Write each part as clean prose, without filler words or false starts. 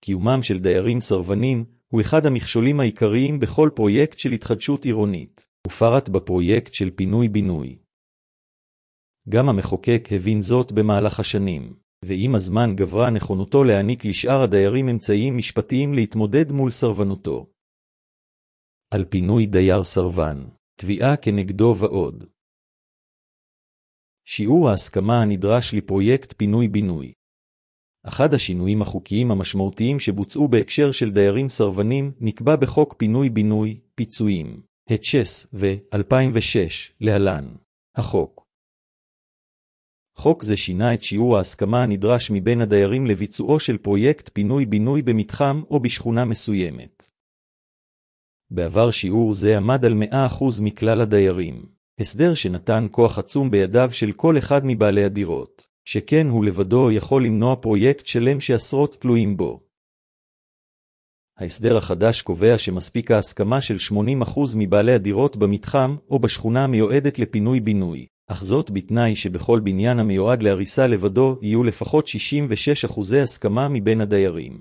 קיומם של דיירים סרבנים הוא אחד המכשולים העיקריים בכל פרויקט של התחדשות עירונית, ופרט בפרויקט של פינוי-בינוי. גם המחוקק הבין זאת במהלך השנים, ועם הזמן גברה נכונותו להעניק לשאר הדיירים אמצעים משפטיים להתמודד מול סרבנותו. על פינוי דייר סרבן, תביעה כנגדו ועוד. שיעור ההסכמה הנדרש לפרויקט פינוי-בינוי. אחד השינויים החוקיים המשמעותיים שבוצעו בהקשר של דיירים סרבנים נקבע בחוק פינוי-בינוי, פיצויים, התש"ס ו-2006, להלן, החוק. חוק זה שינה את שיעור ההסכמה הנדרש מבין הדיירים לביצועו של פרויקט פינוי-בינוי במתחם או בשכונה מסוימת. בעבר שיעור זה עמד על 100% מכלל הדיירים, הסדר שנתן כוח עצום בידיו של כל אחד מבעלי הדירות, שכן הוא לבדו יכול למנוע פרויקט שלם שעשרות תלויים בו. ההסדר החדש קובע שמספיק ההסכמה של 80% מבעלי הדירות במתחם או בשכונה המיועדת לפינוי-בינוי, אך זאת בתנאי שבכל בניין המיועד להריסה לבדו יהיו לפחות 66% הסכמה מבין הדיירים.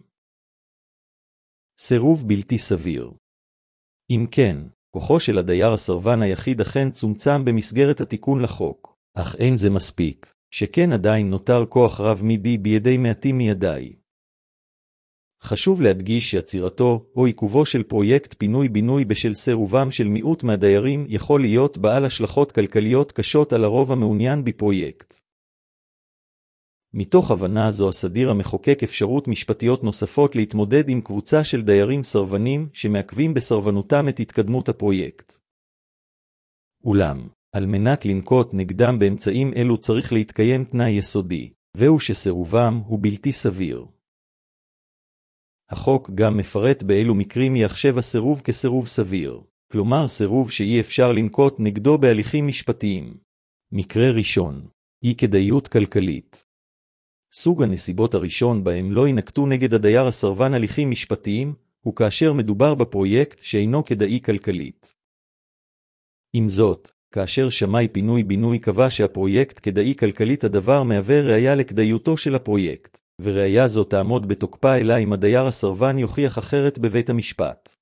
סירוב בלתי סביר. אם כן, כוחו של הדייר הסרבן היחיד אכן צומצם במסגרת התיקון לחוק, אך אין זה מספיק, שכן עדיין נותר כוח רב מידי בידי מעטים מידי. חשוב להדגיש שעצירתו או עיכובו של פרויקט פינוי-בינוי בשל סירובם של מיעוט מהדיירים יכול להיות בעל השלכות כלכליות קשות על הרוב המעוניין בפרויקט. מתוך הבנה זו הסדיר המחוקק אפשרות משפטיות נוספות להתמודד עם קבוצה של דיירים סרבנים שמעכבים בסרבנותם את התקדמות הפרויקט. אולם, על מנת לנקוט נגדם באמצעים אלו צריך להתקיים תנאי יסודי, והוא שסירובם הוא בלתי סביר. החוק גם מפרט באילו מקרים יחשב הסירוב כסירוב סביר, כלומר סירוב שאי אפשר לנקוט נגדו בהליכים משפטיים. מקרה ראשון, אי כדאיות כלכלית. סוג הנסיבות הראשון בהם לא ינקטו נגד הדייר הסרבן הליכים משפטיים, הוא כאשר מדובר בפרויקט שאינו כדאי כלכלית. עם זאת, כאשר שמאי פינוי-בינוי קבע שהפרויקט כדאי כלכלית הדבר מהווה ראיה לכדאיותו של הפרויקט, וראיה זו תעמוד בתוקפה אלא אם הדייר הסרבן יוכיח אחרת בבית המשפט.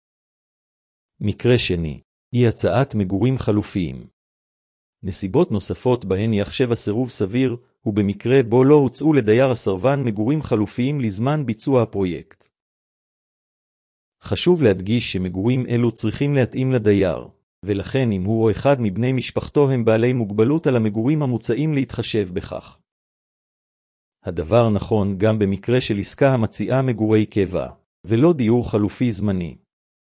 מקרה שני, אי הצעת מגורים חלופיים. נסיבות נוספות בהן יחשב הסירוב סביר, ובמקרה בו לא הוצאו לדייר הסרבן מגורים חלופיים לזמן ביצוע הפרויקט. חשוב להדגיש שמגורים אלו צריכים להתאים לדייר, ולכן אם הוא או אחד מבני משפחתו הם בעלי מוגבלות על המגורים המוצעים להתחשב בכך. הדבר נכון גם במקרה של עסקה המציעה מגורי קבע, ולא דיור חלופי זמני.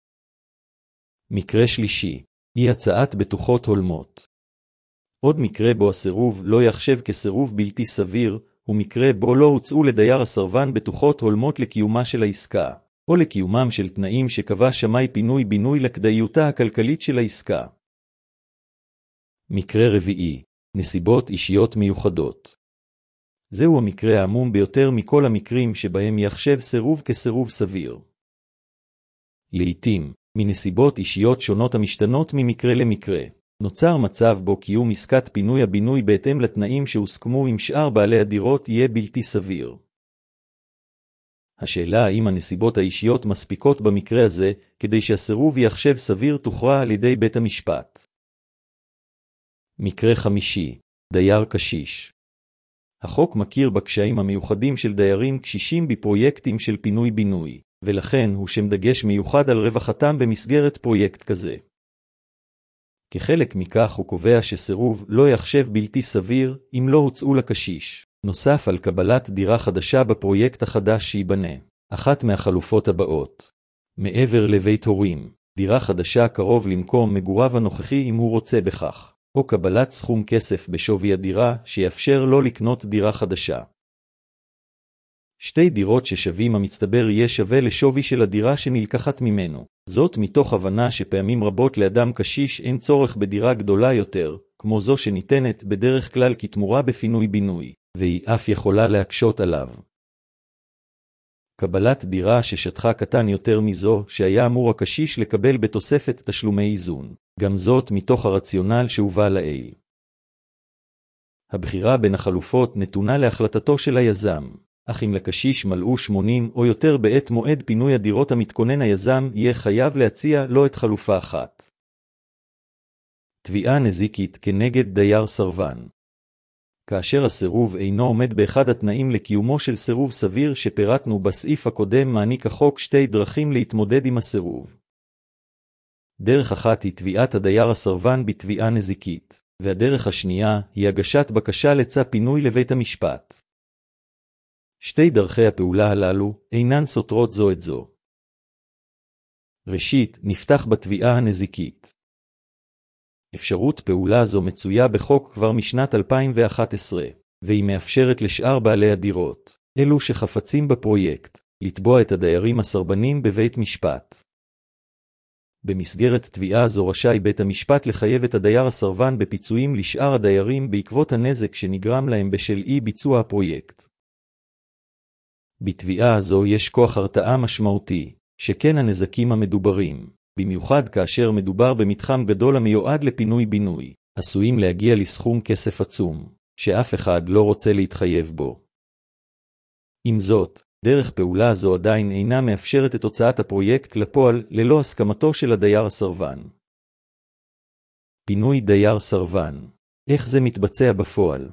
מקרה שלישי, אי הצעת בטוחות הולמות. עוד מקרה בו הסירוב לא יחשב כסירוב בלתי סביר, הוא מקרה בו לא הוצאו לדייר הסרבן בטוחות הולמות לקיומה של העסקה, או לקיומם של תנאים שקבע שמאי פינוי-בינוי לכדאיותה הכלכלית של העסקה. מקרה רביעי, נסיבות אישיות מיוחדות. זהו המקרה העמום ביותר מכל המקרים שבהם יחשב סירוב כסירוב סביר. לעתים, מנסיבות אישיות שונות המשתנות ממקרה למקרה, נוצר מצב בו קיום עסקת פינוי-הבינוי בהתאם לתנאים שהוסכמו עם שאר בעלי הדירות יהיה בלתי סביר. השאלה האם הנסיבות האישיות מספיקות במקרה הזה, כדי שהסירוב יחשב סביר תוכרע על ידי בית המשפט. מקרה חמישי, דייר קשיש. החוק מכיר בקשיים המיוחדים של דיירים קשישים בפרויקטים של פינוי-בינוי, ולכן הוא שם דגש מיוחד על רווחתם במסגרת פרויקט כזה. כחלק מכך הוא קובע שסירוב לא יחשב בלתי סביר אם לא הוצאו לקשיש, נוסף על קבלת דירה חדשה בפרויקט החדש שיבנה. אחת מהחלופות הבאות. מעבר לבית הורים, דירה חדשה קרוב למקום מגוריו הנוכחי אם הוא רוצה בכך, או קבלת סכום כסף בשווי הדירה שיאפשר לו לקנות דירה חדשה. שתי דירות ששווים המצטבר יהיה שווה לשווי של הדירה שנלקחת ממנו. זאת מתוך הבנה שפעמים רבות לאדם קשיש אין צורך בדירה גדולה יותר, כמו זו שניתנת בדרך כלל כתמורה בפינוי-בינוי, והיא אף יכולה להקשות עליו. קבלת דירה ששטחה קטן יותר מזו שהיה אמור הקשיש לקבל בתוספת תשלומי איזון, גם זאת מתוך הרציונל שהובא לעיל. הבחירה בין החלופות נתונה להחלטתו של היזם, אך אם לקשיש מלאו 80 או יותר בעת מועד פינוי הדירות המתכונן היזם יהיה חייב להציע לו את חלופה אחת. תביעה נזיקית כנגד דייר סרבן. כאשר הסירוב אינו עומד באחד התנאים לקיומו של סירוב סביר שפירטנו בסעיף הקודם, מעניק החוק שתי דרכים להתמודד עם הסירוב. דרך אחת היא תביעת הדייר הסרבן בתביעה נזיקית, והדרך השנייה היא הגשת בקשה לצו פינוי לבית המשפט. שתי דרכי הפעולה הללו אינן סותרות זו את זו. ראשית, נפתח בתביעה הנזיקית. אפשרות פעולה זו מצויה בחוק כבר משנת 2011, והיא מאפשרת לשאר בעלי הדירות, אלו שחפצים בפרויקט, לתבוע את הדיירים הסרבנים בבית משפט. במסגרת תביעה זו רשאי בית המשפט לחייב את הדייר הסרבן בפיצויים לשאר הדיירים בעקבות הנזק שנגרם להם בשל אי ביצוע הפרויקט. בתביעה זו יש כוח הרתעה משמעותי, שכן הנזקים המדוברים, במיוחד כאשר מדובר במתחם גדול המיועד לפינוי-בינוי, עשויים להגיע לסכום כסף עצום, שאף אחד לא רוצה להתחייב בו. עם זאת, דרך פעולה זו עדיין אינה מאפשרת את הוצאת הפרויקט לפועל ללא הסכמתו של הדייר הסרבן. פינוי דייר סרבן. איך זה מתבצע בפועל?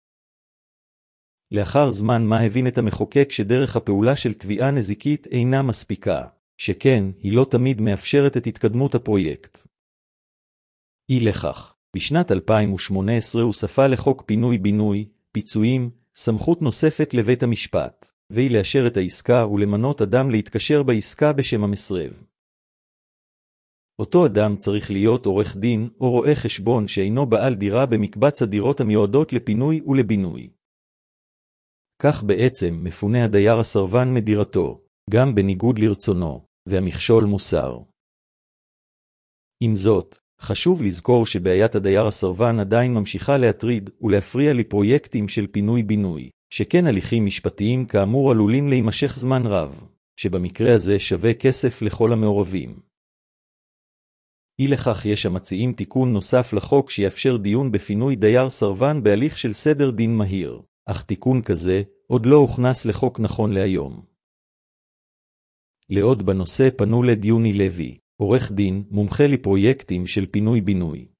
לאחר זמן מה הבין את המחוקק שדרך הפעולה של תביעה נזיקית אינה מספיקה, שכן היא לא תמיד מאפשרת את התקדמות הפרויקט. אי לכך, בשנת 2018 הוספה לחוק פינוי-בינוי, פיצויים, סמכות נוספת לבית המשפט, והיא לאשר את העסקה ולמנות אדם להתקשר בעסקה בשם המסרב. אותו אדם צריך להיות עורך דין או רואה חשבון שאינו בעל דירה במקבץ הדירות המיועדות לפינוי ולבינוי. כך בעצם מפונה הדייר הסרבן מדירתו, גם בניגוד לרצונו, והמכשול מוסר. עם זאת, חשוב לזכור שבעיית הדייר הסרבן עדיין ממשיכה להטריד ולהפריע לפרויקטים של פינוי-בינוי, שכן הליכים משפטיים כאמור עלולים להימשך זמן רב, שבמקרה הזה שווה כסף לכל המעורבים. אי לכך יש המציעים תיקון נוסף לחוק שיאפשר דיון בפינוי דייר סרבן בהליך של סדר דין מהיר, אך תיקון כזה עוד לא הוכנס לחוק נכון להיום. לעוד בנושא פנו לדיוני לוי, עורך דין, מומחה לפרויקטים של פינוי-בינוי.